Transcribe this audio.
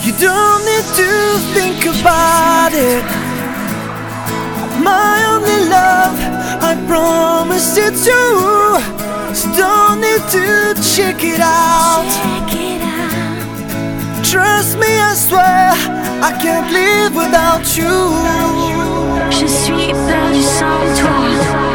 You don't need to think about it. My only love, I promise it's you. So don't need to check it out. Trust me, I swear, I can't live without you. Je suis perdu sans toi.